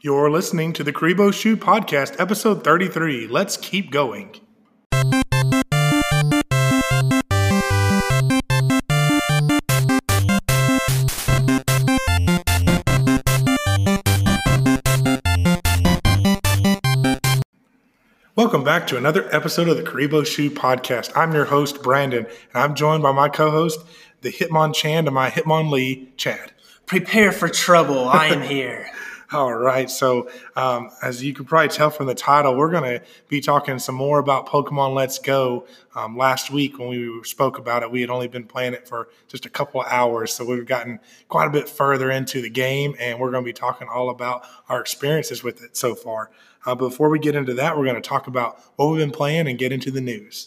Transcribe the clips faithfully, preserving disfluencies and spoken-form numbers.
You're listening to the Karibo Shoot Podcast, episode thirty-three. Let's keep going. Welcome back to another episode of the Karibo Shoot Podcast. I'm your host, Brandon, and I'm joined by my co-host, the Hitmonchan to my Hitmonlee, Chad. Prepare for trouble. I am here. All right. So um, as you can probably tell from the title, we're going to be talking some more about Pokemon Let's Go. Um, last week when we spoke about it, we had only been playing it for just a couple of hours. So we've gotten quite a bit further into the game, and we're going to be talking all about our experiences with it so far. Uh, before we get into that, we're going to talk about what we've been playing and get into the news.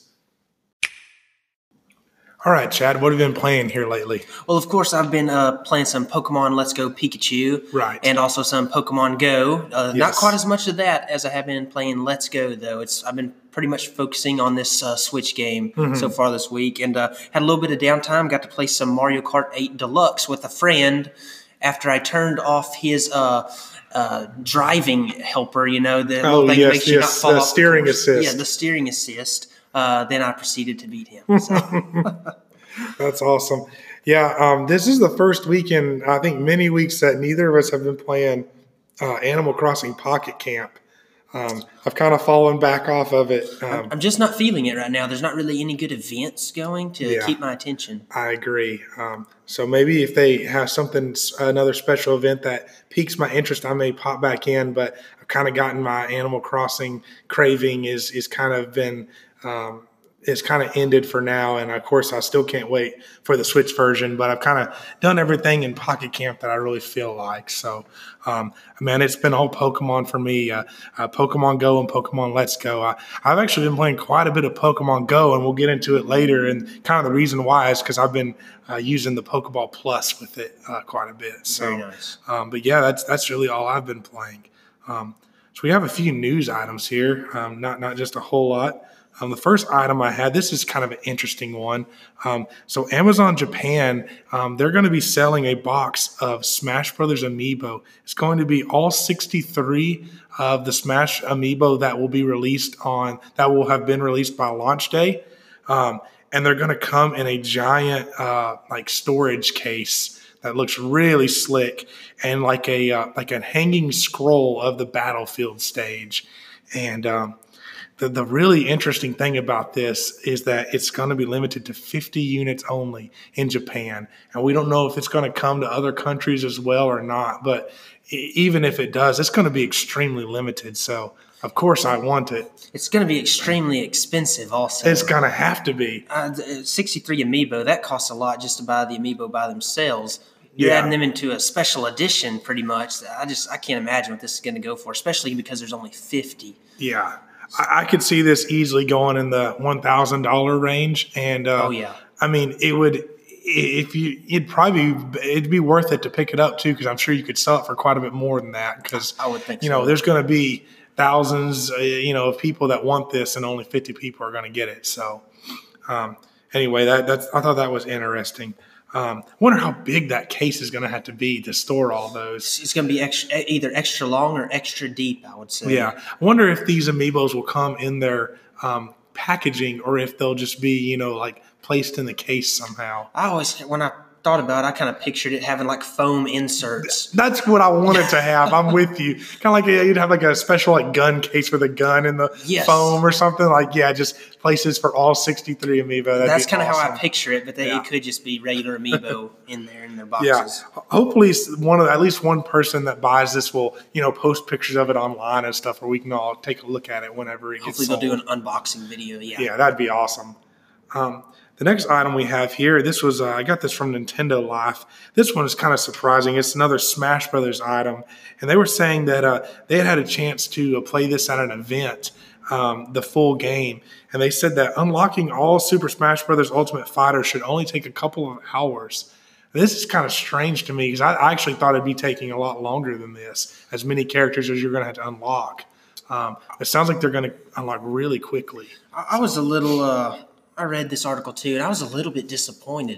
All right, Chad, what have you been playing here lately? Well, of course, I've been uh, playing some Pokemon Let's Go Pikachu. Right. And also some Pokemon Go. Uh, yes. Not quite as much of that as I have been playing Let's Go, though. It's I've been pretty much focusing on this uh, Switch game mm-hmm. so far this week. And uh, had a little bit of downtime, got to play some Mario Kart eight Deluxe with a friend after I turned off his uh, uh, driving helper, you know, the oh, thing yes, that makes you yes, not fall the off steering the course. assist. Yeah, the steering assist. Uh, then I proceeded to beat him. So. That's awesome. Yeah, um, this is the first week in, I think, many weeks that neither of us have been playing uh, Animal Crossing Pocket Camp. Um, I've kind of fallen back off of it. Um, I'm just not feeling it right now. There's not really any good events going to yeah, keep my attention. I agree. Um, so maybe if they have something, another special event that piques my interest, I may pop back in. But I've kind of gotten my Animal Crossing craving is is kind of been um, – it's kind of ended for now. And of course, I still can't wait for the Switch version, but I've kind of done everything in Pocket Camp that I really feel like. So, um, man, it's been all Pokemon for me, uh, uh, Pokemon Go and Pokemon Let's Go. I, I've actually been playing quite a bit of Pokemon Go, and we'll get into it later. And kind of the reason why is because I've been uh, using the Pokeball Plus with it uh, quite a bit. So, very nice. Um, but yeah, that's, that's really all I've been playing. Um, so we have a few news items here, um, not, not just a whole lot. Um, the first item I had, this is kind of an interesting one. Um, so Amazon Japan, um, they're going to be selling a box of Smash Brothers Amiibo. It's going to be all sixty-three of the Smash Amiibo that will be released on, that will have been released by launch day. Um, and they're going to come in a giant uh, like storage case that looks really slick and like a uh, like a hanging scroll of the Battlefield stage. And um, The, the really interesting thing about this is that it's going to be limited to fifty units only in Japan. And we don't know if it's going to come to other countries as well or not. But even if it does, it's going to be extremely limited. So, of course, I want it. It's going to be extremely expensive also. It's going to have to be. Uh, sixty-three Amiibo, that costs a lot just to buy the Amiibo by themselves. You're yeah. adding them into a special edition pretty much. I just I can't imagine what this is going to go for, especially because there's only fifty. Yeah. I could see this easily going in the one thousand dollars range. And, uh, oh, yeah. I mean, it would, if you, it'd probably, it'd be worth it to pick it up too, because I'm sure you could sell it for quite a bit more than that. Because, I would think you so. know, there's going to be thousands, uh, you know, of people that want this and only fifty people are going to get it. So, um, anyway, that, that's, I thought that was interesting. Um, I wonder how big that case is going to have to be to store all those. It's going to be extra, either extra long or extra deep, I would say. Yeah. I wonder if these Amiibos will come in their um, packaging or if they'll just be, you know, like placed in the case somehow. I always, when I thought about it, I kind of pictured it having like foam inserts. That's what I wanted to have. I'm with you. Kind of like a, you'd have like a special like gun case with a gun in the yes. foam or something. Like, yeah, just places for all sixty-three Amiibo. That'd That's kind of awesome. how I picture it, but they, yeah. it could just be regular Amiibo in there in their boxes. Yeah. Hopefully one of, at least one person that buys this will, you know, post pictures of it online and stuff where we can all take a look at it whenever it Hopefully gets sold. Hopefully they'll do an unboxing video, yeah. Yeah, that'd be awesome. Um, The next item we have here, this was uh, I got this from Nintendo Life. This one is kind of surprising. It's another Smash Brothers item, and they were saying that uh, they had had a chance to uh, play this at an event, um, the full game, and they said that unlocking all Super Smash Brothers Ultimate Fighter should only take a couple of hours. This is kind of strange to me because I, I actually thought it'd be taking a lot longer than this, as many characters as you're going to have to unlock. Um, it sounds like they're going to unlock really quickly. I, I was a little. Uh I read this article too, and I was a little bit disappointed.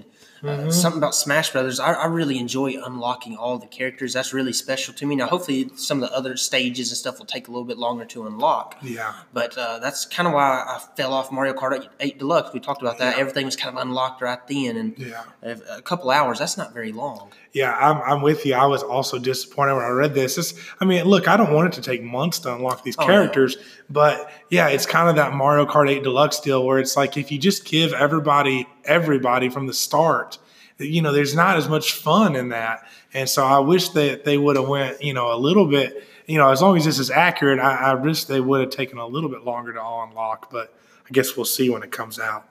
Uh, something about Smash Brothers. I, I really enjoy unlocking all the characters. That's really special to me. Now, hopefully, some of the other stages and stuff will take a little bit longer to unlock. Yeah. But uh, that's kind of why I fell off Mario Kart eight Deluxe. We talked about that. Yeah. Everything was kind of unlocked right then, and Yeah. a couple hours. That's not very long. Yeah, I'm, I'm with you. I was also disappointed when I read this. It's, I mean, look, I don't want it to take months to unlock these Oh, characters, but yeah, it's kind of that Mario Kart eight Deluxe deal where it's like if you just give everybody, everybody from the start, you know, there's not as much fun in that. And so I wish that they would have went, you know, a little bit, you know, as long as this is accurate, I, I wish they would have taken a little bit longer to all unlock, but I guess we'll see when it comes out.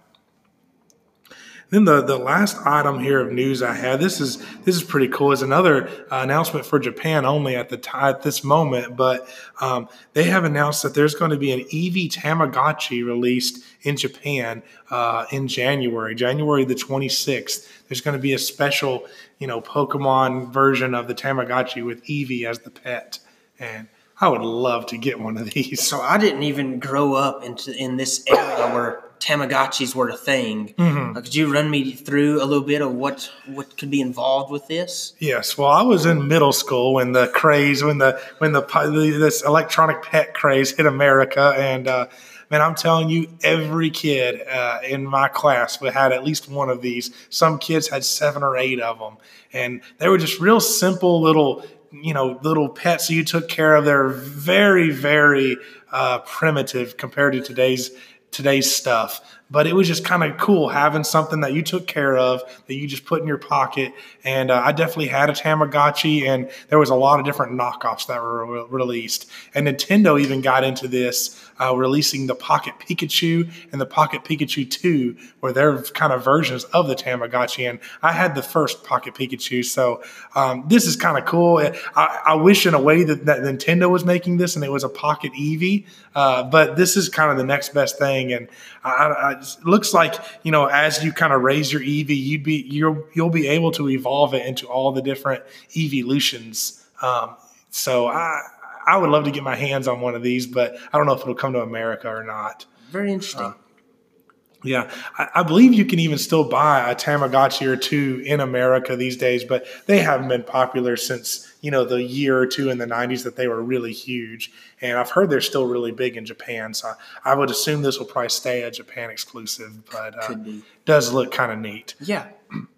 Then the, the last item here of news I had, this is this is pretty cool. It's another uh, announcement for Japan only at the t- at this moment, but um, they have announced that there's going to be an Eevee Tamagotchi released in Japan uh, in January, January the twenty-sixth. There's going to be a special, you know, Pokemon version of the Tamagotchi with Eevee as the pet, and I would love to get one of these. So I didn't even grow up into in this era where Tamagotchis were a thing. Mm-hmm. Uh, could you run me through a little bit of what, what could be involved with this? Yes. Well, I was in middle school when the craze, when the when the, the this electronic pet craze hit America, and uh, man, I'm telling you, every kid uh, in my class had at least one of these. Some kids had seven or eight of them, and they were just real simple little, you know, little pets that you took care of. They're very, very uh, primitive compared to today's today's stuff. But it was just kind of cool having something that you took care of that you just put in your pocket. And uh, I definitely had a Tamagotchi, and there was a lot of different knockoffs that were re- released. And Nintendo even got into this, uh, releasing the Pocket Pikachu and the Pocket Pikachu two, where they're kind of versions of the Tamagotchi. And I had the first Pocket Pikachu, so um, this is kind of cool. I, I wish in a way that, that Nintendo was making this and it was a Pocket Eevee, uh, but this is kind of the next best thing. And I, I, it looks like, you know, as you kind of raise your Eevee, you'd be you'll you'll be able to evolve it into all the different evolutions. Um, so I I would love to get my hands on one of these, but I don't know if it'll come to America or not. Very interesting. Uh, Yeah, I, I believe you can even still buy a Tamagotchi or two in America these days, but they haven't been popular since, you know, the year or two in the nineties that they were really huge. And I've heard they're still really big in Japan, so I, I would assume this will probably stay a Japan exclusive, but uh, Could be. does look kind of neat. Yeah.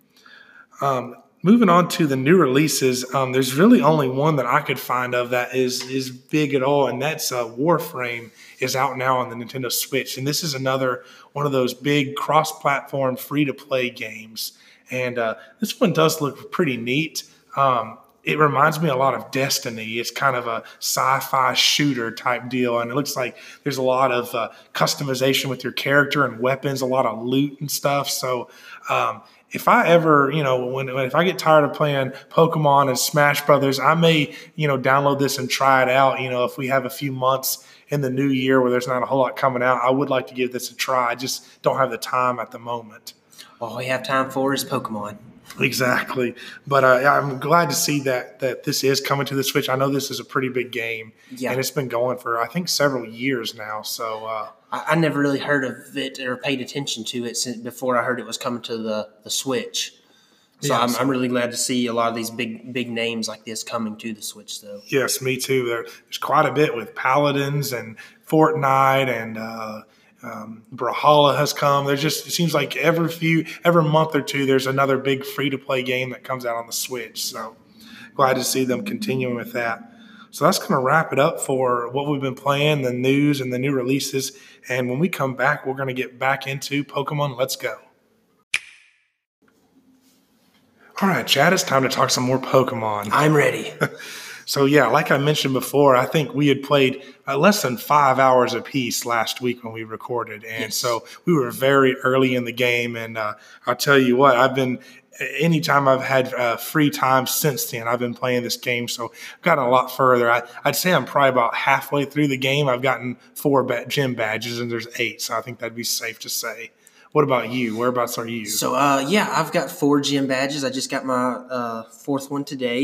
Um, moving on to the new releases, um, there's really only one that I could find of that is is big at all, and that's uh, Warframe is out now on the Nintendo Switch. And this is another one of those big cross-platform free-to-play games. And uh, this one does look pretty neat. Um, it reminds me a lot of Destiny. It's kind of a sci-fi shooter type deal, and it looks like there's a lot of uh, customization with your character and weapons, a lot of loot and stuff. So um, if I ever, you know, when, when if I get tired of playing Pokemon and Smash Brothers, I may, you know, download this and try it out. You know, if we have a few months in the new year where there's not a whole lot coming out, I would like to give this a try. I just don't have the time at the moment. All we have time for is Pokemon. Exactly. But uh, I'm glad to see that that this is coming to the Switch. I know this is a pretty big game, Yeah. and it's been going for, I think, several years now. So, uh, I, I never really heard of it or paid attention to it since before I heard it was coming to the, the Switch. So Yeah, I'm, so- I'm really glad to see a lot of these big big names like this coming to the Switch, though. yes, me too. There, there's quite a bit with Paladins and Fortnite, and uh, um, Brawlhalla has come. There's just, it seems like every few, every month or two, there's another big free-to-play game that comes out on the Switch. So glad to see them continuing with that. So that's going to wrap it up for what we've been playing, the news and the new releases. And when we come back, we're going to get back into Pokemon Let's Go. All right, Chad, it's time to talk some more Pokemon. I'm ready. So, yeah, like I mentioned before, I think we had played uh, less than five hours apiece last week when we recorded. And Yes. so we were very early in the game. And uh, I'll tell you what, I've been – anytime I've had uh, free time since then, I've been playing this game. So I've gotten a lot further. I, I'd say I'm probably about halfway through the game. I've gotten four ba- gym badges, and there's eight. So I think that'd be safe to say. What about you? Whereabouts are you? So, uh, yeah, I've got four gym badges. I just got my uh, fourth one today.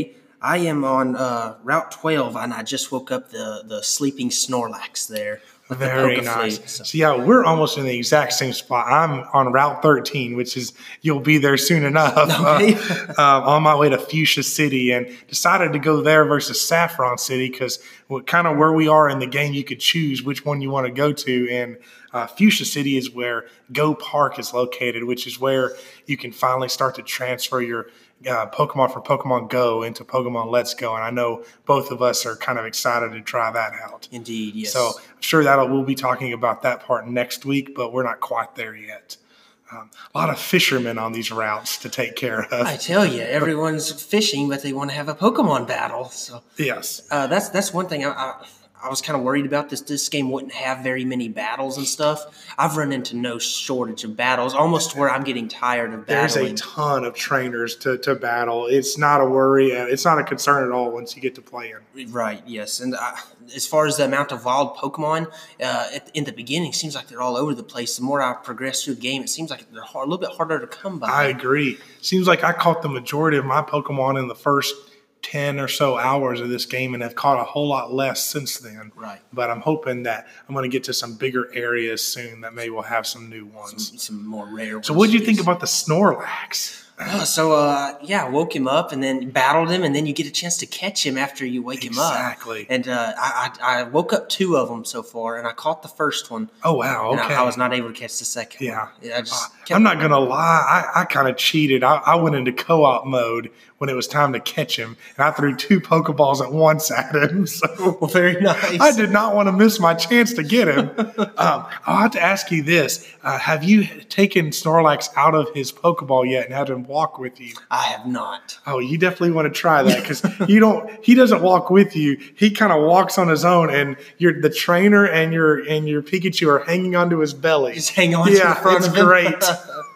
I am on uh, Route twelve, and I just woke up the, the sleeping Snorlax there. With Very the nice. Fleet, so. so yeah, we're almost in the exact same spot. I'm on Route thirteen, which is you'll be there soon enough. Okay. uh, uh, on my way to Fuchsia City, and decided to go there versus Saffron City because kind of where we are in the game, you could choose which one you want to go to. And uh, Fuchsia City is where Go Park is located, which is where you can finally start to transfer your Uh, Pokemon from Pokemon Go into Pokemon Let's Go, and I know both of us are kind of excited to try that out. Indeed, yes. So I'm sure that we'll be talking about that part next week, but we're not quite there yet. Um, a lot of fishermen on these routes to take care of. I tell you, everyone's fishing, but they want to have a Pokemon battle. So yes, uh, that's that's one thing I, I I was kind of worried about. This this game wouldn't have very many battles and stuff. I've run into no shortage of battles, almost to where I'm getting tired of battling. There's a ton of trainers to, to battle. It's not a worry. It's not a concern at all once you get to playing. Right, yes. And I, as far as the amount of wild Pokemon, uh, at, in the beginning, it seems like they're all over the place. The more I progress through the game, it seems like they're hard, a little bit harder to come by. I agree. Seems like I caught the majority of my Pokemon in the first ten or so hours of this game and have caught a whole lot less since then. Right. But I'm hoping that I'm going to get to some bigger areas soon that maybe we'll have some new ones. Some, some more rare ones. So what did you think about the Snorlax? Oh, so, uh, yeah, I woke him up and then battled him, and then you get a chance to catch him after you wake exactly. him up. Exactly. And uh, I, I, I woke up two of them so far, and I caught the first one. Oh, wow. Okay. And I, I was not able to catch the second yeah. one. Yeah. I just uh, I'm not going to lie. I, I kind of cheated. I, I went into co-op mode when it was time to catch him, and I threw two Pokeballs at once at him. So well, very nice. I did not want to miss my chance to get him. um, I'll have to ask you this. Uh, have you taken Snorlax out of his Pokeball yet and had him walk with you? I have not. Oh, you definitely want to try that because you don't. He doesn't walk with you. He kind of walks on his own, and you're the trainer and your and your Pikachu are hanging onto his belly. Just hang on. Yeah, to the front it's of him. great.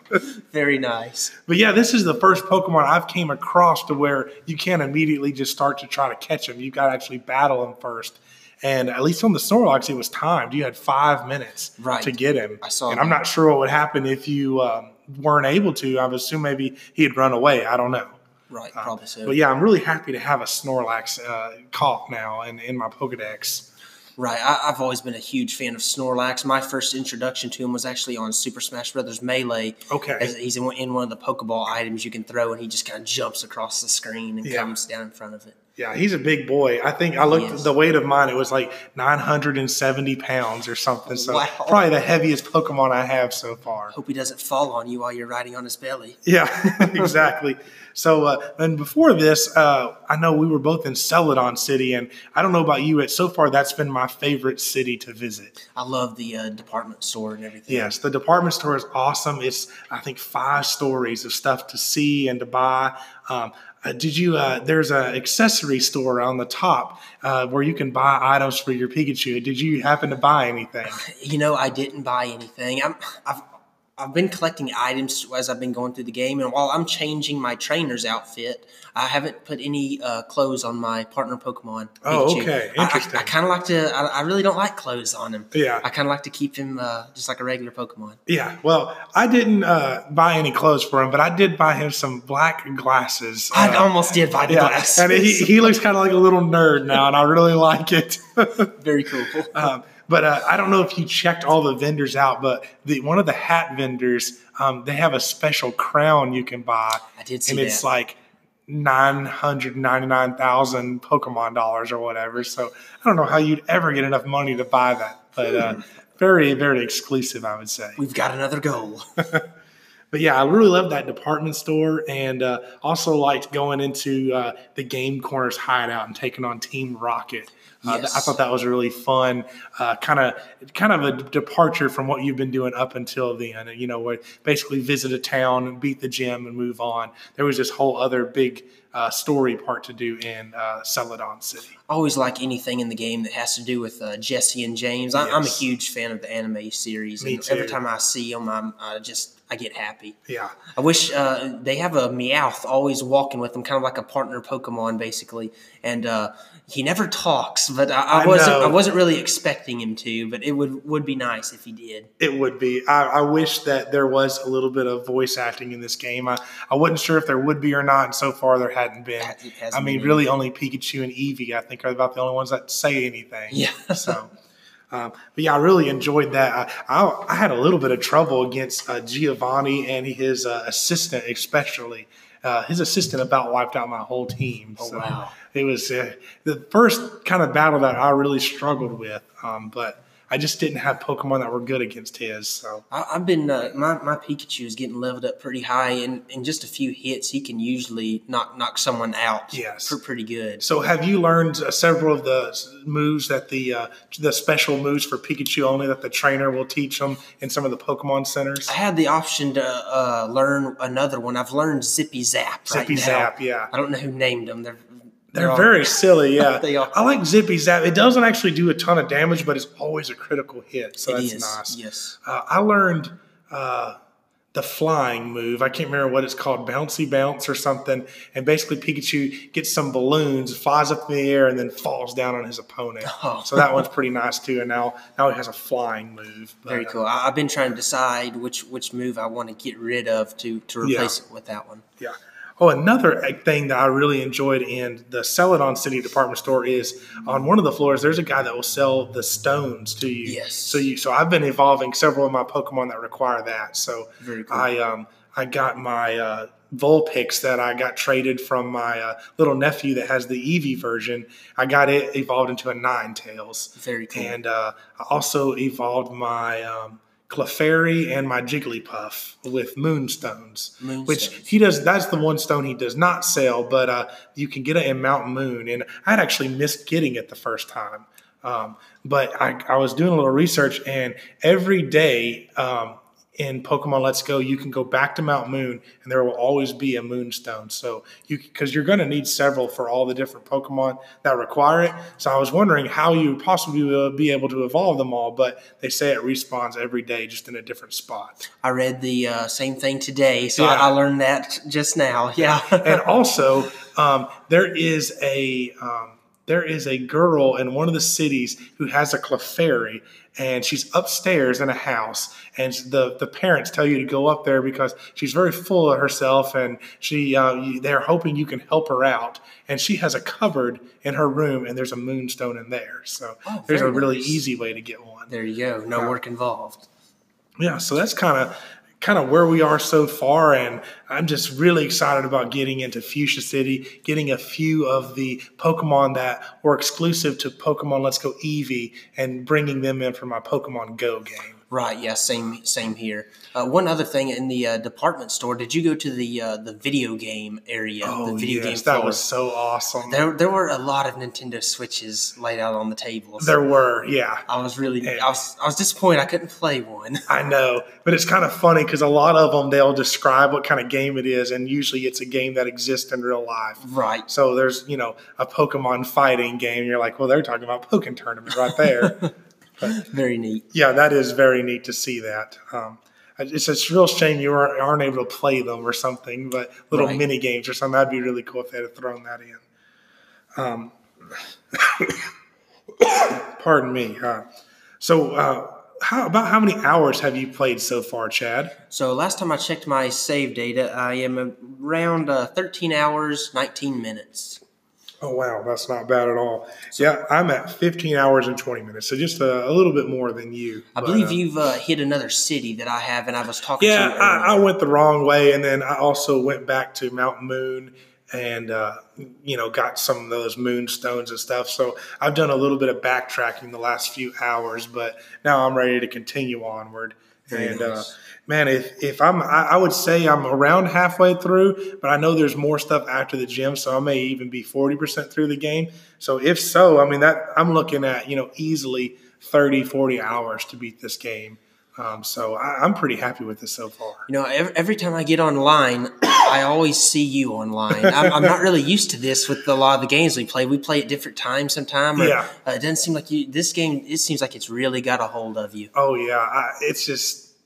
Very nice. But yeah, this is the first Pokemon I've came across to where you can't immediately just start to try to catch him. You got to actually battle him first. And at least on the Snorlax, it was timed. You had five minutes right. to get him. I saw and that. I'm not sure what would happen if you um, weren't able to. I would assume maybe he'd run away. I don't know. Right, probably so. Um, but yeah, I'm really happy to have a Snorlax uh, caught now and in my Pokedex. Right, I, I've always been a huge fan of Snorlax. My first introduction to him was actually on Super Smash Brothers Melee. Okay. As he's in, in one of the Pokeball items you can throw, and he just kind of jumps across the screen and yeah. comes down in front of it. Yeah, he's a big boy. I think I looked Yes. at the weight of mine. It was like nine hundred seventy pounds or something. So wow. probably the heaviest Pokemon I have so far. Hope he doesn't fall on you while you're riding on his belly. Yeah, exactly. So uh, and before this, uh, I know we were both in Celadon City, and I don't know about you, but so far that's been my favorite city to visit. I love the uh, department store and everything. Yes, the department store is awesome. It's, I think, five stories of stuff to see and to buy. Um, uh, did you? Uh, there's an accessory store on the top uh, where you can buy items for your Pikachu. Did you happen to buy anything? You know, I didn't buy anything. I'm, I've I've been collecting items as I've been going through the game, and while I'm changing my trainer's outfit, I haven't put any uh, clothes on my partner Pokemon. Oh, Pikachu. okay. I- Interesting. I, I kind of like to. I, I really don't like clothes on him. Yeah. I kind of like to keep him uh, just like a regular Pokemon. Yeah, well, I didn't uh, buy any clothes for him, but I did buy him some black glasses. I Uh, almost did buy the yeah, glasses. and he, he looks kind of like a little nerd now, and I really like it. Very cool. um, but uh, I don't know if you checked all the vendors out, but the one of the hat vendors, um, they have a special crown you can buy. I did see and that. it's like nine hundred ninety-nine thousand Pokemon dollars or whatever. So I don't know how you'd ever get enough money to buy that, but uh, very, very exclusive, I would say. We've got another goal. But yeah, I really love that department store, and uh, also liked going into uh, the Game Corners hideout and taking on Team Rocket. Uh, Yes. I thought that was really fun, kind of kind of a departure from what you've been doing up until then. You know, where basically visit a town and beat the gym and move on. There was this whole other big uh, story part to do in uh, Celadon City. I always like anything in the game that has to do with uh, Jesse and James. I, I'm a Yes. huge fan of the anime series. Me and too. Every time I see them, I'm, I just I get happy. Yeah. I wish uh, they have a Meowth always walking with them, kind of like a partner Pokemon, basically. And uh, he never talks, but I, I, I wasn't. know. I wasn't really expecting him to. But it would would be nice if he did. It would be. I, I wish that there was a little bit of voice acting in this game. I, I wasn't sure if there would be or not, and so far there hadn't been. It hasn't I mean, been really, only Pikachu and Eevee, I think, are about the only ones that say anything. Yeah. So. Um, but yeah, I really enjoyed that. I, I, I had a little bit of trouble against uh, Giovanni and his uh, assistant, especially. Uh, his assistant about wiped out my whole team. Oh, so wow. It was uh, the first kind of battle that I really struggled with, um, but I just didn't have Pokemon that were good against his. So I, I've been uh, my my Pikachu is getting leveled up pretty high, and in just a few hits, he can usually knock knock someone out. Yes. pr- pretty good. So have you learned uh, several of the moves that the uh, the special moves for Pikachu only that the trainer will teach them in some of the Pokemon centers? I had the option to uh, learn another one. I've learned Zippy Zap. Right Zippy now. Zap, yeah. I don't know who named them. They're They're all- very silly, yeah. They are. I like Zippy Zap. It doesn't actually do a ton of damage, but it's always a critical hit, so It that's is, nice. yes. Uh, I learned uh, the flying move. I can't remember what it's called, Bouncy Bounce or something. And basically Pikachu gets some balloons, flies up in the air, and then falls down on his opponent. Oh. So that one's pretty nice too. And now now he has a flying move. But, Very uh, cool. I, I've been trying to decide which which move I want to get rid of to to replace Yeah. it with that one. Yeah. Oh, another thing that I really enjoyed in the Celadon City department store is on one of the floors, there's a guy that will sell the stones to you. Yes. So you, so I've been evolving several of my Pokemon that require that. So Very cool. I um I got my uh, Vulpix that I got traded from my uh, little nephew that has the Eevee version. I got it evolved into a Ninetales. Very cool. And uh, I also evolved my um, Clefairy and my Jigglypuff with Moonstones, Moonstones. which he does. That's the one stone he does not sell, but uh, you can get it in Mount Moon. And I had actually missed getting it the first time. Um, but I, I was doing a little research, and every day um, in Pokemon Let's Go, you can go back to Mount Moon, and there will always be a Moonstone. So you, because you're going to need several for all the different Pokemon that require it. So I was wondering how you would possibly will be able to evolve them all, but they say it respawns every day, just in a different spot. I read the uh, same thing today, so Yeah. I, I learned that just now. Yeah. And also, um, there is a um, there is a girl in one of the cities who has a Clefairy, and she's upstairs in a house, and the the parents tell you to go up there because she's very full of herself, and she uh, you, they're hoping you can help her out. And she has a cupboard in her room, and there's a Moonstone in there. So Oh, there's a very really nice. easy way to get one. There you go. No Yeah. work involved. Yeah, so that's kind of kind of where we are so far, and I'm just really excited about getting into Fuchsia City, getting a few of the Pokemon that were exclusive to Pokemon Let's Go Eevee, and bringing them in for my Pokemon Go game. Right. Yeah. Same. Same here. Uh, one other thing in the uh, department store. Did you go to the uh, the video game area? Oh, the video yes, game that floor? was so awesome. There, there were a lot of Nintendo Switches laid out on the tables. There were, yeah. I was really, And- I was, I was disappointed I couldn't play one. I know, but it's kind of funny because a lot of them, they'll describe what kind of game it is, and usually it's a game that exists in real life. Right. So there's, you know, a Pokemon fighting game. You're like, well, they're talking about Pokken Tournament right there. Very neat. Yeah, that is very neat to see that. Um, it's a real shame you aren't, aren't able to play them or something, but little Right. mini games or something, that'd be really cool if they had thrown that in. Um, pardon me. Uh, so, uh, how about how many hours have you played so far, Chad? So last time I checked my save data, I am around uh, thirteen hours, nineteen minutes. Oh, wow, that's not bad at all. Yeah, I'm at fifteen hours and twenty minutes, so just a, a little bit more than you. I but, believe uh, you've uh, hit another city that I have, and I was talking Yeah, to you I, I earlier. went the wrong way, and then I also went back to Mount Moon and uh, you know got some of those moonstones and stuff. So I've done a little bit of backtracking the last few hours, but now I'm ready to continue onward. Very and nice. uh, man, if if I'm, I, I would say I'm around halfway through, but I know there's more stuff after the gym, so I may even be forty percent through the game. So if so, I mean that I'm looking at you know easily thirty, forty hours to beat this game. Um, so I, I'm pretty happy with this so far. You know, every, every time I get online, I always see you online. I'm, I'm not really used to this with a lot of the games we play. We play at different times sometime. Or, Yeah. Uh, it doesn't seem like you. This game, it seems like it's really got a hold of you. Oh yeah, I, it's just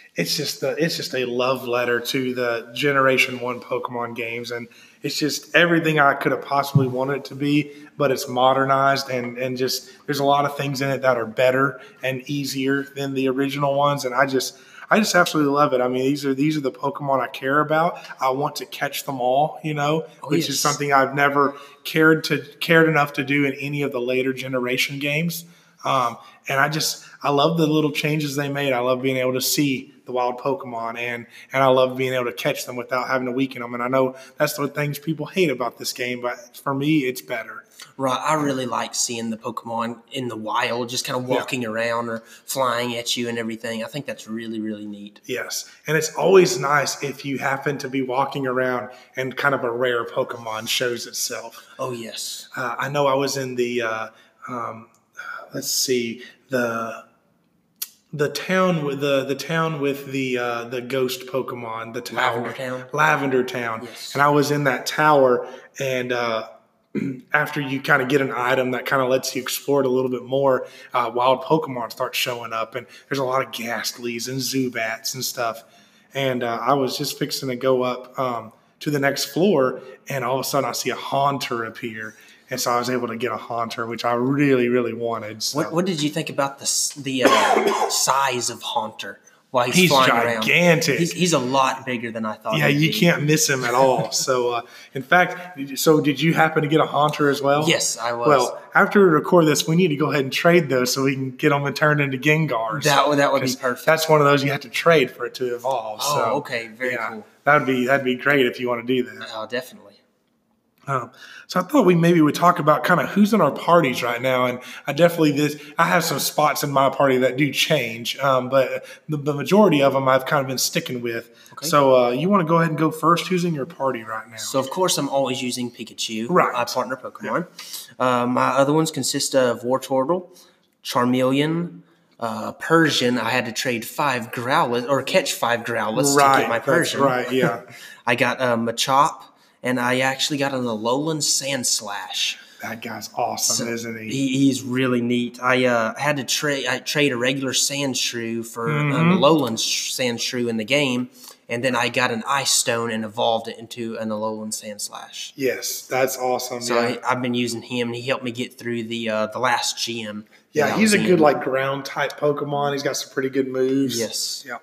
it's just the it's just a love letter to the Generation One Pokemon games, and it's just everything I could have possibly wanted it to be. But it's modernized, and and just there's a lot of things in it that are better and easier than the original ones, and I just. I just absolutely love it. I mean, these are these are the Pokemon I care about. I want to catch them all, you know, Oh, which yes. is something I've never cared to cared enough to do in any of the later generation games. Um, and I just I love the little changes they made. I love being able to see the wild Pokemon, and and I love being able to catch them without having to weaken them. And I know that's the things people hate about this game, but for me, it's better. Right, I really like seeing the Pokemon in the wild, just kind of walking yeah. around or flying at you and everything. I think that's really, really neat. Yes, and it's always nice if you happen to be walking around and kind of a rare Pokemon shows itself. Oh, yes. Uh, I know I was in the, uh, um, let's see, the the town with the the town with the uh, the ghost Pokemon, the tower, Lavender Town. Lavender Town, yes. And I was in that tower, and uh, after you kind of get an item that kind of lets you explore it a little bit more, uh, wild Pokemon start showing up, and there's a lot of Ghastlies and Zubats and stuff. And uh, I was just fixing to go up um, to the next floor, and all of a sudden I see a Haunter appear. And so I was able to get a Haunter, which I really, really wanted. So. What, what did you think about the the uh, size of Haunter while he's, he's flying gigantic. around? He's, he's a lot bigger than I thought. Yeah, you be. can't miss him at all. So, uh, in fact, did you, so did you happen to get a Haunter as well? Yes, I was. Well, after we record this, we need to go ahead and trade those so we can get them and turn into Gengars. That, that would be perfect. That's one of those you have to trade for it to evolve. Oh, so, okay. Very yeah, cool. That'd be, that'd be great if you want to do that. Oh, definitely. Um, so I thought we maybe would talk about kind of who's in our parties right now, and I definitely this I have some spots in my party that do change, um, but the, the majority of them I've kind of been sticking with. Okay. So uh, you want to go ahead and go first? Who's in your party right now? So of course I'm always using Pikachu, right? My partner Pokemon. Yeah. Uh, my other ones consist of Wartortle, Charmeleon, uh, Persian. I had to trade five Growlithe or catch five Growlithe right, to get my Persian. That's right, yeah. I got uh, Machop. And I actually got an Alolan Sandslash. That guy's awesome, so isn't he? he? He's really neat. I uh, had to trade I trade a regular Sandshrew for mm-hmm. an Alolan Sandshrew in the game, and then I got an Ice Stone and evolved it into an Alolan Sandslash. Yes, that's awesome. So yeah. I, I've been using him, and he helped me get through the uh, the last G M. Yeah, he's a good like ground type Pokemon. He's got some pretty good moves. Yes. Yeah.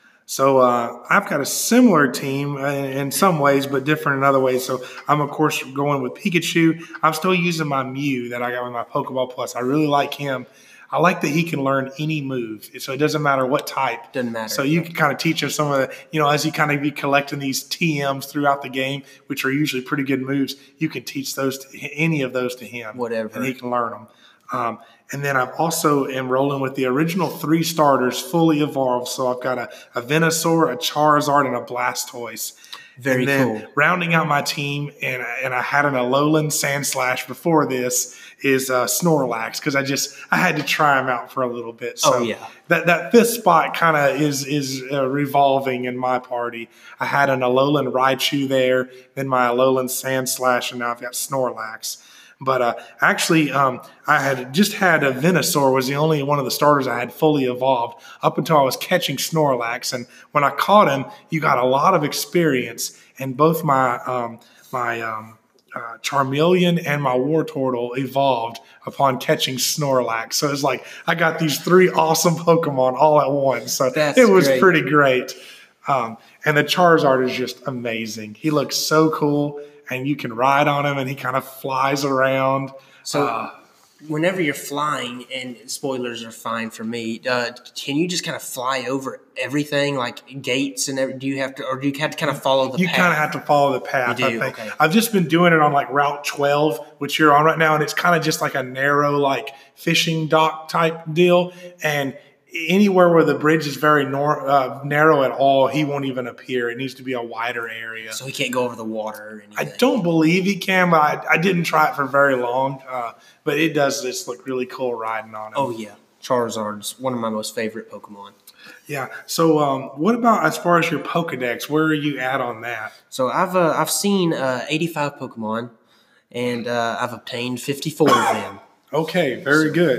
So uh, I've got a similar team in some ways, but different in other ways. So I'm, of course, going with Pikachu. I'm still using my Mew that I got with my Pokeball Plus. I really like him. I like that he can learn any move, so it doesn't matter what type. Doesn't matter. So you can kind of teach him some of the, you know, as you kind of be collecting these T Ms throughout the game, which are usually pretty good moves, you can teach those to, any of those to him. Whatever. And he can learn them. Um, and then I've also am rolling with the original three starters fully evolved. So I've got a, a Venusaur, a Charizard, and a Blastoise. Very and then cool. Rounding out my team, and, and I had an Alolan Sandslash before this, is uh, Snorlax, because I just I had to try him out for a little bit. So oh, yeah. That, that fifth spot kind of is is uh, revolving in my party. I had an Alolan Raichu there, then my Alolan Sandslash, and now I've got Snorlax. But uh, actually, um, I had just had a Venusaur was the only one of the starters I had fully evolved up until I was catching Snorlax. And when I caught him, you got a lot of experience. And both my um, my um, uh, Charmeleon and my Wartortle evolved upon catching Snorlax. So it's like I got these three awesome Pokemon all at once. So That's it was great. pretty great. Um, and the Charizard is just amazing. He looks so cool. And you can ride on him, and he kind of flies around. So, uh, whenever you're flying, and spoilers are fine for me, uh, can you just kind of fly over everything, like gates and everything? Do you have to, or do you have to kind of follow the you path? kind of have to follow the path. You I do? think. Okay. I've just been doing it on like Route twelve, which you're on right now, and it's kind of just like a narrow, like fishing dock type deal, and anywhere where the bridge is very nor- uh, narrow at all, he won't even appear. It needs to be a wider area. So he can't go over the water or anything? I don't believe he can, but I, I didn't try it for very long. Uh, but it does just look really cool riding on him. Oh, yeah. Charizard's one of my most favorite Pokemon. Yeah. So um, what about as far as your Pokedex? Where are you at on that? So I've uh, I've seen uh, eighty-five Pokemon, and uh, I've obtained fifty-four of them. Okay, very good.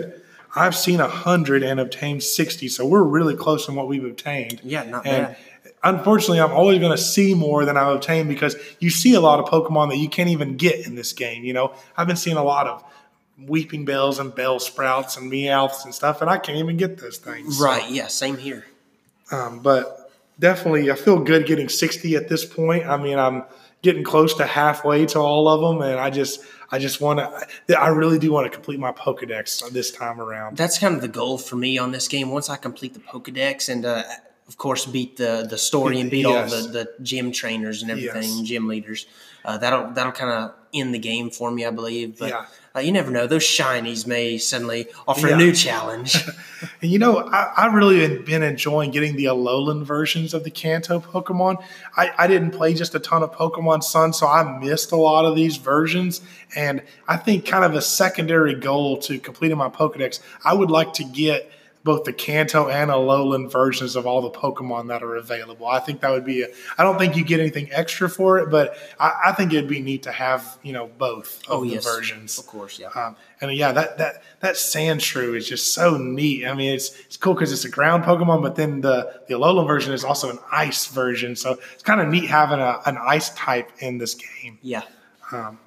I've seen one hundred and obtained sixty, so we're really close on what we've obtained. Yeah, not and bad. Unfortunately, I'm always going to see more than I've obtained because you see a lot of Pokemon that you can't even get in this game. You know, I've been seeing a lot of Weeping Bells and Bell Sprouts and Meowths and stuff, and I can't even get those things. Right, so. yeah, same here. Um, but definitely, I feel good getting sixty at this point. I mean, I'm getting close to halfway to all of them, and I just, I just want to, I really do want to complete my Pokedex this time around. That's kind of the goal for me on this game. Once I complete the Pokedex and, uh, of course, beat the the story and beat yes. all the, the gym trainers and everything, yes. gym leaders, uh, that'll that'll kind of end the game for me, I believe. But yeah. uh, you never know; those shinies may suddenly offer yeah. a new challenge. And you know, I, I really have been enjoying getting the Alolan versions of the Kanto Pokemon. I, I didn't play just a ton of Pokemon Sun, so I missed a lot of these versions. And I think kind of a secondary goal to completing my Pokedex, I would like to get both the Kanto and Alolan versions of all the Pokemon that are available. I think that would be a, I don't think you get anything extra for it, but I, I think it'd be neat to have, you know, both of oh, the yes. versions. Of course, yeah. Um, and yeah, that, that, that Sandshrew is just so neat. I mean, it's, it's cool because it's a ground Pokemon, but then the, the Alolan version is also an ice version. So it's kind of neat having a, an ice type in this game. Yeah. Um,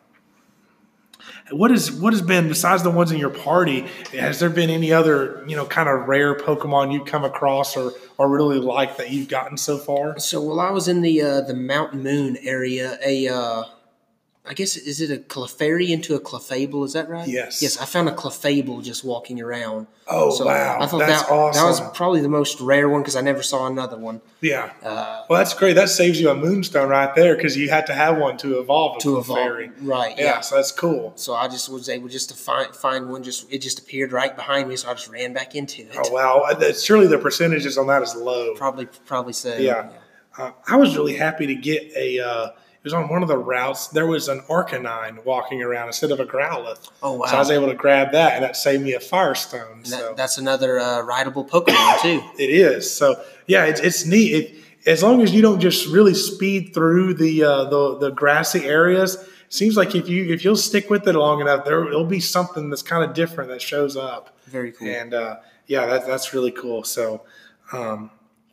What is what has been, besides the ones in your party, has there been any other, you know, kind of rare Pokemon you've come across or, or really like that you've gotten so far? So while I was in the uh, the Mount Moon area, a uh, I guess is it a Clefairy into a Clefable? Is that right? Yes. Yes, I found a Clefable just walking around. Oh, so wow. I thought that's that, awesome. That was probably the most rare one because I never saw another one. Yeah. Uh, well, that's great. That saves you a Moonstone right there because you had to have one to evolve a to Clefairy. Evolve. Right. Yeah, yeah, so that's cool. So I just was able just to find find one. Just It just appeared right behind me, so I just ran back into it. Oh, wow. Surely the percentages on that is low. Probably, probably so. Yeah. yeah. Uh, I was really happy to get a uh, – it was on one of the routes. There was an Arcanine walking around instead of a Growlithe. Oh, wow. So I was able to grab that, and that saved me a Firestone. And so. that, that's another uh, rideable Pokemon, too. It is. So, yeah, it's, it's neat. It, as long as you don't just really speed through the, uh, the the grassy areas, it seems like if, you, if you'll stick with it long enough, there will be something that's kind of different that shows up. Very cool. And, uh, yeah, that, that's really cool. So, um,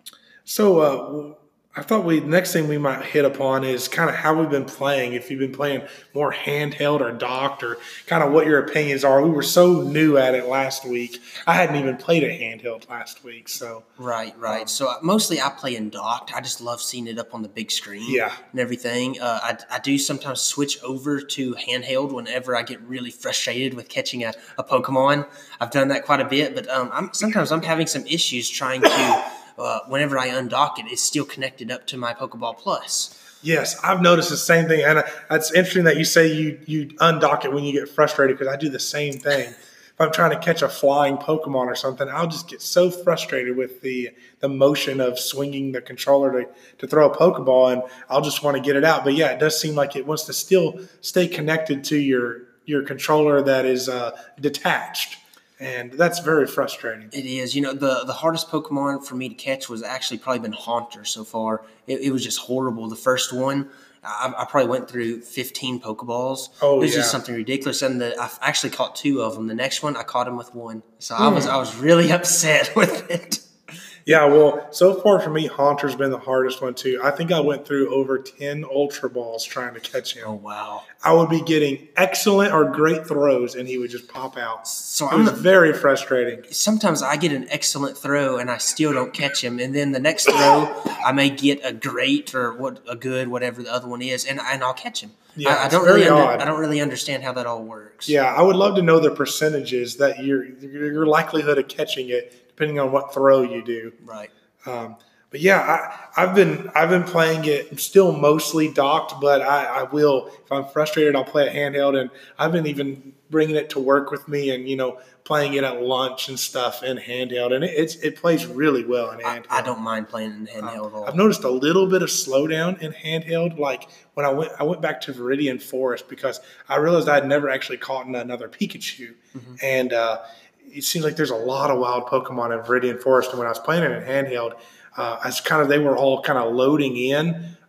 so uh, I thought we next thing we might hit upon is kind of how we've been playing. If you've been playing more handheld or docked, or kind of what your opinions are. We were so new at it last week. I hadn't even played a handheld last week. So right, right. Um, so mostly I play in docked. I just love seeing it up on the big screen. Yeah. And everything. Uh, I, I do sometimes switch over to handheld whenever I get really frustrated with catching a, a Pokemon. I've done that quite a bit, but um, I'm, sometimes I'm having some issues trying to. Uh, whenever I undock it, it's still connected up to my Pokeball Plus. Yes, I've noticed the same thing. And it's interesting that you say you, you undock it when you get frustrated because I do the same thing. If I'm trying to catch a flying Pokemon or something, I'll just get so frustrated with the the motion of swinging the controller to, to throw a Pokeball, and I'll just want to get it out. But, yeah, it does seem like it wants to still stay connected to your, your controller that is uh, detached. And that's very frustrating. It is. You know, the, the hardest Pokemon for me to catch was actually probably been Haunter so far. It, it was just horrible. The first one, I, I probably went through fifteen Pokeballs. Oh, it was yeah. just something ridiculous. And the, I actually caught two of them. The next one, I caught him with one. So mm. I was I was really upset with it. Yeah, well, so far for me, Haunter's been the hardest one, too. I think I went through over ten Ultra Balls trying to catch him. Oh, wow. I would be getting excellent or great throws, and he would just pop out. So it I'm was the, very frustrating. Sometimes I get an excellent throw, and I still don't catch him. And then the next throw, I may get a great or what a good, whatever the other one is, and, and I'll catch him. Yeah, I, I don't very really under, odd. I don't really understand how that all works. Yeah, I would love to know the percentages that your your likelihood of catching it, depending on what throw you do. Right. Um, but yeah, I, I've been I've been playing it still mostly docked, but I, I will if I'm frustrated, I'll play it handheld, and I've been even bringing it to work with me, and you know playing it at lunch and stuff in handheld, and it it's, it plays really well in handheld. I, I don't mind playing in handheld um, at all. I've noticed a little bit of slowdown in handheld, like when I went I went back to Viridian Forest because I realized I had never actually caught another Pikachu, mm-hmm. and uh, it seems like there's a lot of wild Pokemon in Viridian Forest. And when I was playing it in handheld, uh, I was kind of they were all kind of loading in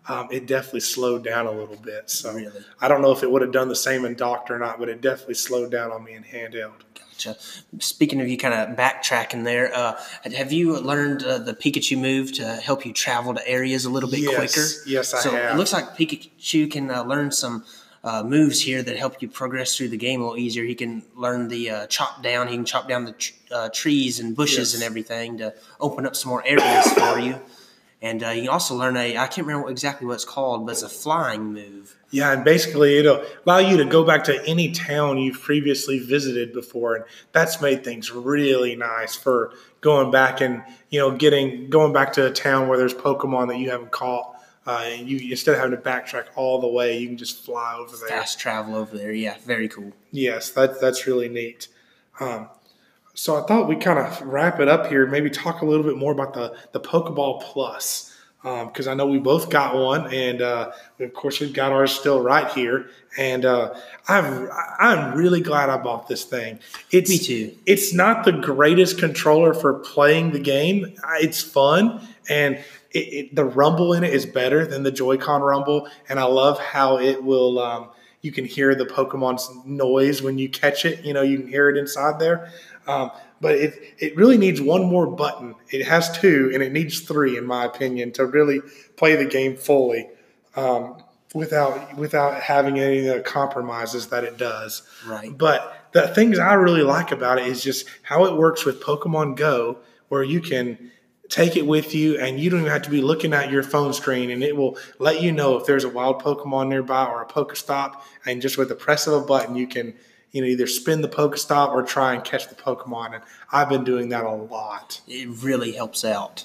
um, it definitely slowed down a little bit. So Really? I don't know if it would have done the same in docked or not, but it definitely slowed down on me in handheld. Gotcha. Speaking of you kind of backtracking there, uh, have you learned uh, the Pikachu move to help you travel to areas a little bit Yes. quicker? Yes, I so have. it looks like Pikachu can uh, learn some uh, moves here that help you progress through the game a little easier. He can learn the uh, chop down. He can chop down the tr- uh, trees and bushes Yes. and everything to open up some more areas for you. And uh, you can also learn a, I can't remember what, exactly what it's called, but it's a flying move. Yeah, and basically it'll allow you to go back to any town you've previously visited before, and that's made things really nice for going back and, you know, getting going back to a town where there's Pokemon that you haven't caught, uh, and you instead of having to backtrack all the way, you can just fly over there. Fast travel over there, yeah, very cool. Yes, that that's really neat. Um, so I thought we'd kind of wrap it up here, maybe talk a little bit more about the the Pokeball Plus. Because um, I know we both got one, and uh, of course we've got ours still right here. And uh, I've, I'm really glad I bought this thing. It's, Me too. It's not the greatest controller for playing the game. It's fun, and it, it, the rumble in it is better than the Joy-Con rumble. And I love how it will. Um, you can hear the Pokemon's noise when you catch it. You know, you can hear it inside there. Um, But it, it really needs one more button. It has two, and it needs three, in my opinion, to really play the game fully um, without without having any of the compromises that it does. Right. But the things I really like about it is just how it works with Pokemon Go, where you can take it with you, and you don't even have to be looking at your phone screen, and it will let you know if there's a wild Pokemon nearby or a Pokestop, and just with the press of a button, you can – you know, either spin the Pokestop or try and catch the Pokemon. And I've been doing that a lot. It really helps out.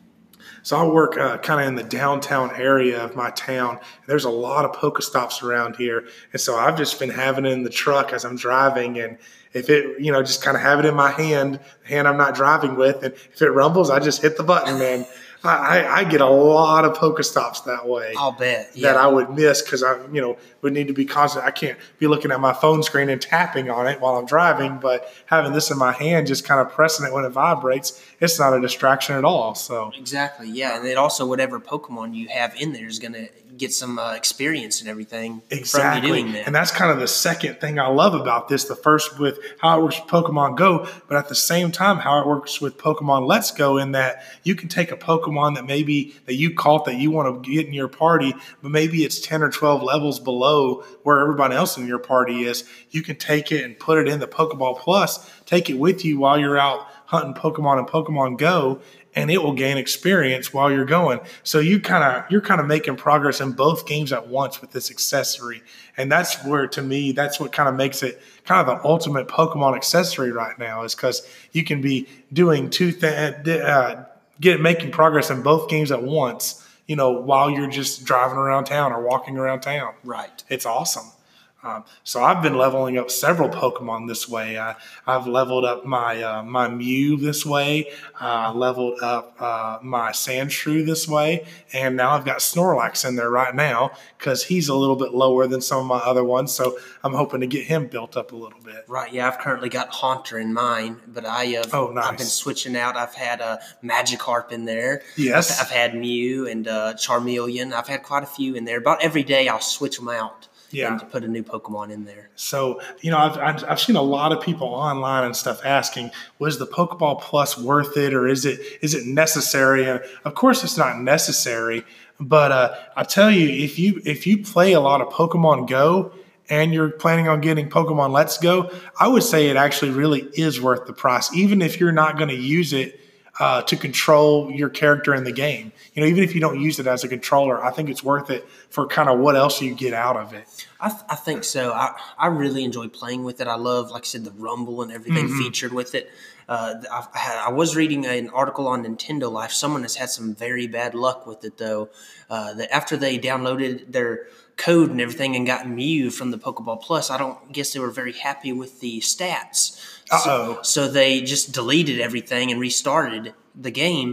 So I work uh, kind of in the downtown area of my town. There's a lot of Pokestops around here. And so I've just been having it in the truck as I'm driving. And if it, you know, just kind of have it in my hand, the hand I'm not driving with. And if it rumbles, I just hit the button, and I, I get a lot of Pokestops that way. I'll bet. Yeah. That I would miss because I, you know, would need to be constant. I can't be looking at my phone screen and tapping on it while I'm driving, but having this in my hand, just kind of pressing it when it vibrates, it's not a distraction at all. So Exactly, yeah. And then also whatever Pokemon you have in there is going to get some uh, experience and everything exactly. from you doing that. And that's kind of the second thing I love about this. The first with how it works with Pokemon Go, but at the same time, how it works with Pokemon Let's Go, in that you can take a Pokemon that maybe that you caught that you want to get in your party, but maybe it's ten or twelve levels below where everybody else in your party is. You can take it and put it in the Pokeball Plus, take it with you while you're out hunting Pokemon in Pokemon Go, and it will gain experience while you're going. So you kind of you're kind of making progress in both games at once with this accessory, and that's where, to me, that's what kind of makes it kind of the ultimate Pokemon accessory right now, is because you can be doing two things, uh, get making progress in both games at once. You know, while you're just driving around town or walking around town. Right. It's awesome. Um, so I've been leveling up several Pokemon this way. I, I've leveled up my uh, my Mew this way. I uh, leveled up uh, my Sandshrew this way. And now I've got Snorlax in there right now because he's a little bit lower than some of my other ones. So I'm hoping to get him built up a little bit. Right, yeah, I've currently got Haunter in mine, but I have, oh, nice. I've been switching out. I've had a uh, Magikarp in there. Yes. I've, I've had Mew and uh, Charmeleon. I've had quite a few in there. About every day I'll switch them out. Yeah. And put a new Pokemon in there. So, you know, I've, I've I've seen a lot of people online and stuff asking, was the Pokeball Plus worth it, or is it is it necessary? And of course, it's not necessary. But uh, I tell you, if you if you play a lot of Pokemon Go and you're planning on getting Pokemon Let's Go, I would say it actually really is worth the price, even if you're not going to use it Uh, to control your character in the game. You know, even if you don't use it as a controller, I think it's worth it for kind of what else you get out of it. I, th- I think so. I, I really enjoy playing with it. I love, like I said, the rumble and everything mm-hmm. featured with it. Uh, I, I was reading an article on Nintendo Life. Someone has had some very bad luck with it, though. Uh, that after they downloaded their code and everything and got Mew from the Pokeball Plus, I don't guess they were very happy with the stats. Uh-oh. So, so they just deleted everything and restarted the game,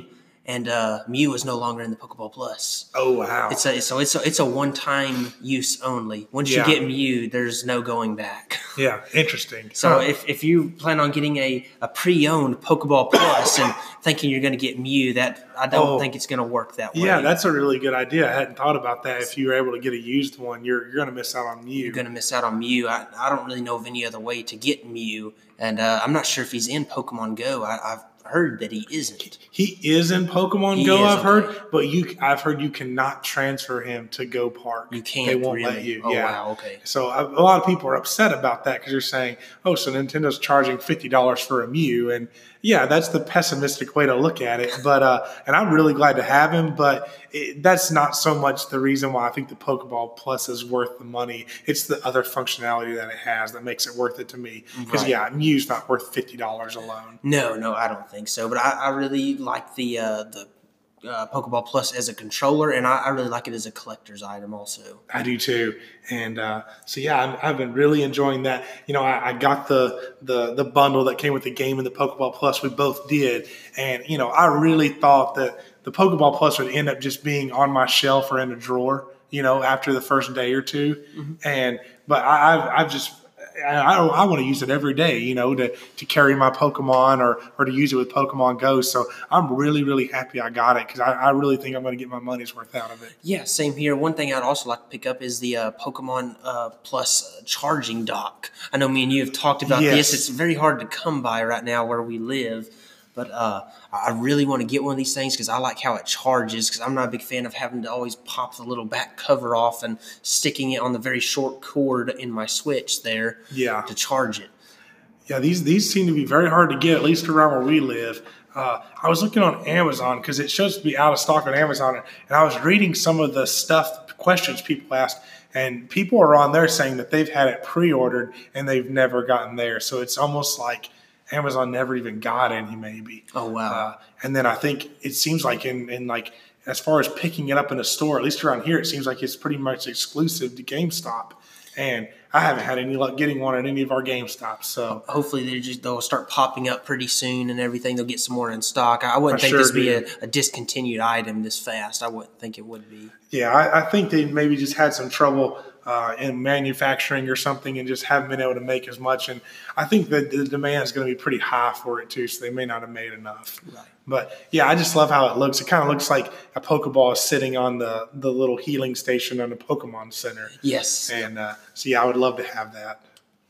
and uh, Mew is no longer in the Pokeball Plus. Oh wow! It's a so it's a, it's a one time use only. Once Yeah. you get Mew, there's no going back. Yeah, interesting. So Huh. if, if you plan on getting a, a pre-owned Pokeball Plus and thinking you're going to get Mew, that I don't Oh. think it's going to work that way. Yeah, that's a really good idea. I hadn't thought about that. If you were able to get a used one, you're you're going to miss out on Mew. You're going to miss out on Mew. I, I don't really know of any other way to get Mew, and uh, I'm not sure if he's in Pokemon Go. I, I've heard that he isn't. He is in Pokemon He Go, is, I've okay. heard, but you I've heard you cannot transfer him to Go Park. You can't They won't really. let you. Oh, yeah. wow, okay. So a, a lot of people are upset about that because you're saying, oh, so Nintendo's charging fifty dollars for a Mew, and yeah, that's the pessimistic way to look at it. But uh, and I'm really glad to have him, but it, that's not so much the reason why I think the Pokeball Plus is worth the money. It's the other functionality that it has that makes it worth it to me. Because Right. yeah, Mew's not worth fifty dollars alone. No, no, I don't think so. But I, I really like the uh, the uh, Pokeball Plus as a controller, and I, I really like it as a collector's item also. I do too, and uh, so yeah, I'm, I've been really enjoying that. You know, I, I got the, the the bundle that came with the game and the Pokeball Plus. We both did, and you know, I really thought that the Pokeball Plus would end up just being on my shelf or in a drawer. You know, after the first day or two, mm-hmm. and but I, I've I've just. I don't, I want to use it every day, you know, to, to carry my Pokemon or, or to use it with Pokemon Go. So I'm really, really happy I got it because I, I really think I'm going to get my money's worth out of it. Yeah, same here. One thing I'd also like to pick up is the uh, Pokemon uh, Plus uh, charging dock. I know me and you have talked about Yes. this. It's very hard to come by right now where we live. But uh, I really want to get one of these things because I like how it charges, because I'm not a big fan of having to always pop the little back cover off and sticking it on the very short cord in my Switch there Yeah. to charge it. Yeah, these these seem to be very hard to get, at least around where we live. Uh, I was looking on Amazon because it shows to be out of stock on Amazon, and I was reading some of the stuff, questions people asked, and people are on there saying that they've had it pre-ordered and they've never gotten there. So it's almost like Amazon never even got any, maybe. Oh, wow. Uh, and then I think it seems like in, in like as far as picking it up in a store, at least around here, it seems like it's pretty much exclusive to GameStop. And I haven't had any luck getting one at any of our GameStops. So hopefully they just they'll start popping up pretty soon and everything. They'll get some more in stock. I wouldn't I think sure this would be do. a, a discontinued item this fast. I wouldn't think it would be. yeah, I, I think they maybe just had some trouble uh, in manufacturing or something and just haven't been able to make as much. And I think that the demand is going to be pretty high for it too, so they may not have made enough. Right. But yeah, I just love how it looks. It kind of looks like a Pokeball is sitting on the, the little healing station on the Pokemon Center. Yes. And uh, so yeah, I would love to have that.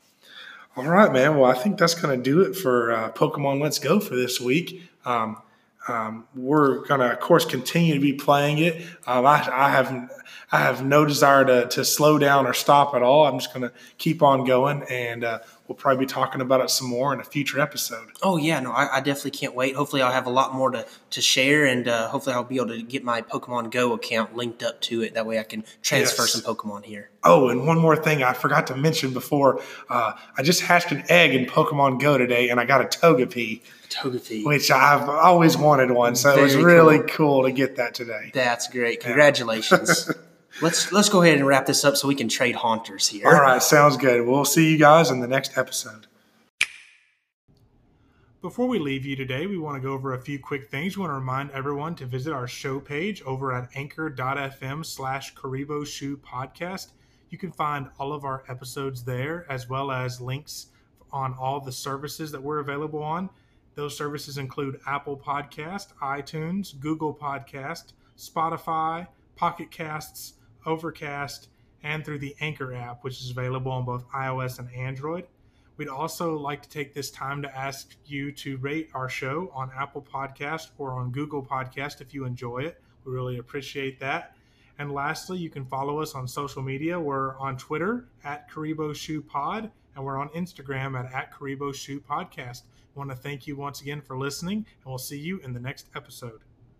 All right, man. Well, I think that's going to do it for uh, Pokemon Let's Go for this week. Um, um, we're going to, of course, continue to be playing it. Um, I, I have I have no desire to, to slow down or stop at all. I'm just going to keep on going, and uh, we'll probably be talking about it some more in a future episode. Oh, yeah. No, I, I definitely can't wait. Hopefully I'll have a lot more to, to share, and uh, hopefully I'll be able to get my Pokemon Go account linked up to it. That way I can transfer Yes. some Pokemon here. Oh, and one more thing I forgot to mention before. Uh, I just hatched an egg in Pokemon Go today, and I got a Togepi, Togepi. which I've always wanted one. So it was Very really cool. cool to get that today. That's great. Congratulations. let's let's go ahead and wrap this up so we can trade Haunters here. All right, sounds good. We'll see you guys in the next episode. Before we leave you today, we want to go over a few quick things. We want to remind everyone to visit our show page over at anchor.fm slash Karibo Shoe Podcast. You can find all of our episodes there, as well as links on all the services that we're available on. Those services include Apple Podcast, iTunes, Google Podcast, Spotify, Pocket Casts, Overcast, and through the Anchor app, which is available on both iOS and Android. We'd also like to take this time to ask you to rate our show on Apple Podcast or on Google Podcast if you enjoy it. We really appreciate that. And lastly, you can follow us on social media. We're on Twitter at Karibo Shoe Pod, and we're on Instagram at, at Karibo Shoe Podcast. I want to thank you once again for listening, and we'll see you in the next episode.